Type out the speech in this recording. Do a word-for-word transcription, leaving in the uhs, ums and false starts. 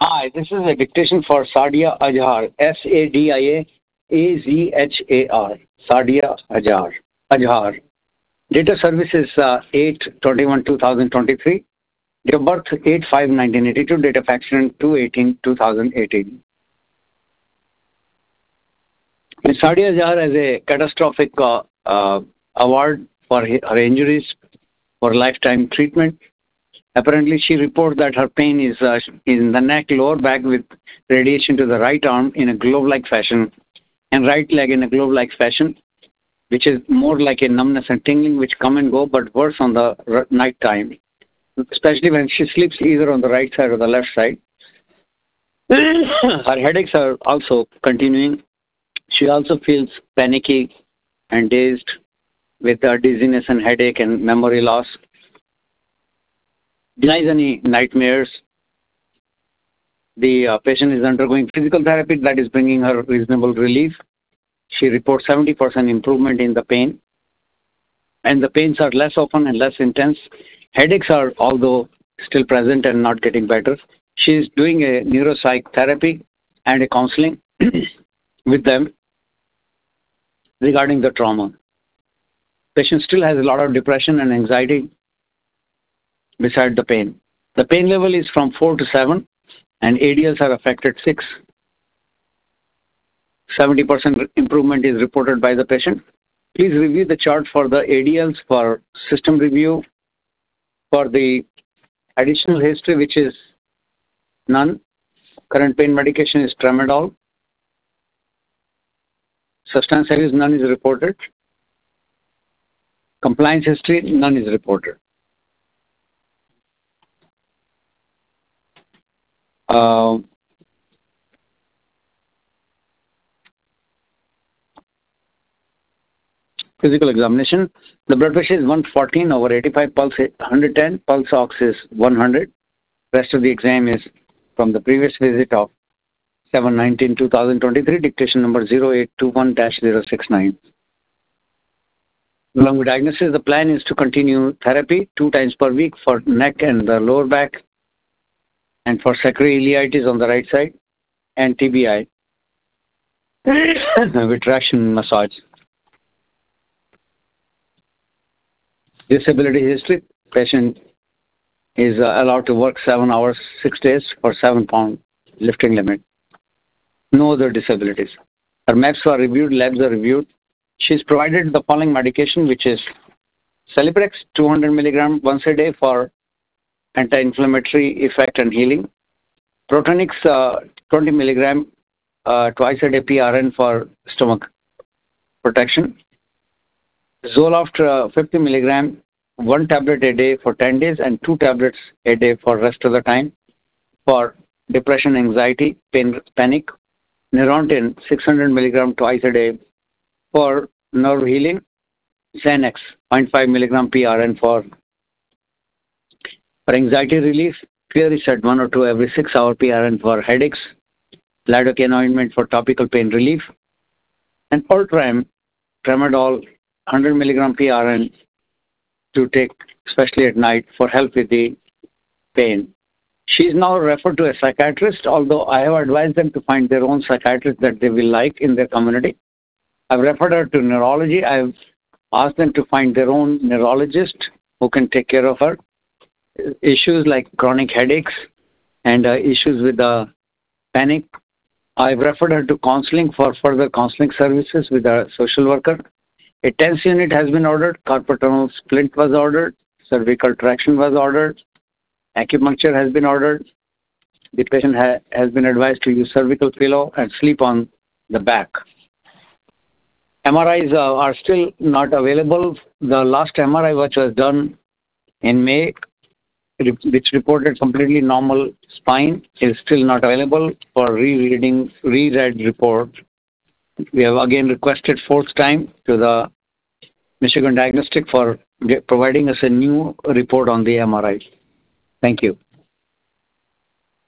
Hi, this is a dictation for Sadia Azhar. S A D I A A Z H A R. Sadia Azhar. Azhar. Date of service is uh, eight twenty-one two thousand twenty-three. Date of birth eight five nineteen eighty-two. Date of accident two eighteen two thousand eighteen. Miz Sadia Azhar has a catastrophic uh, uh, award for her injuries for lifetime treatment. Apparently, she reports that her pain is uh, in the neck, lower back with radiation to the right arm in a glove-like fashion and right leg in a glove-like fashion, which is more like a numbness and tingling which come and go, but worse on the r- night time, especially when she sleeps either on the right side or the left side. Her headaches are also continuing. She also feels panicky and dazed with uh, dizziness and headache and memory loss. Denies any nightmares. The uh, patient is undergoing physical therapy that is bringing her reasonable relief. She reports seventy percent improvement in the pain. And the pains are less often and less intense. Headaches are, although still present and not getting better. She is doing a neuropsych therapy and a counseling with them regarding the trauma. Patient still has a lot of depression and anxiety beside the pain. The pain level is from four to seven, and A D Ls are affected six. seventy percent improvement is reported by the patient. Please review the chart for the A D Ls for system review. For the additional history, which is none. Current pain medication is tramadol. Substance abuse, none is reported. Compliance history, none is reported. Uh, physical examination. The blood pressure is one fourteen over eighty-five, pulse one hundred ten, pulse ox is one hundred. Rest of the exam is from the previous visit of seven nineteen two thousand twenty-three, dictation number zero eight two one dash zero six nine. Along with diagnosis, the plan is to continue therapy two times per week for neck and the lower back, and for sacroiliitis on the right side, and T B I with traction massage. Disability history. Patient is uh, allowed to work seven hours, six days for seven pound lifting limit. No other disabilities. Her maps are reviewed, labs are reviewed. She is provided the following medication, which is Celebrex, two hundred milligram once a day for anti-inflammatory effect and healing. Protonix, uh, twenty milligram uh, twice a day P R N for stomach protection. Zoloft, uh, fifty milligram, one tablet a day for ten days and two tablets a day for rest of the time for depression, anxiety, pain, panic. Neurontin, six hundred milligram twice a day for nerve healing. Xanax, zero point five milligram P R N for, for anxiety relief. Clearaset, one or two every six hour P R N for headaches. Lidocaine ointment for topical pain relief. And Ultram, tramadol, one hundred milligram P R N to take, especially at night, for help with the pain. She is now referred to a psychiatrist, although I have advised them to find their own psychiatrist that they will like in their community. I've referred her to neurology. I've asked them to find their own neurologist who can take care of her. Issues like chronic headaches and uh, issues with uh, panic. I've referred her to counseling for further counseling services with a social worker. A TENS unit has been ordered. Carpal tunnel splint was ordered. Cervical traction was ordered. Acupuncture has been ordered. The patient ha- has been advised to use cervical pillow and sleep on the back. M R Is uh, are still not available. The last M R I which was done in May, which reported completely normal spine, is still not available for rereading, reread report. We have again requested fourth time to the Michigan Diagnostic for providing us a new report on the M R I. Thank you.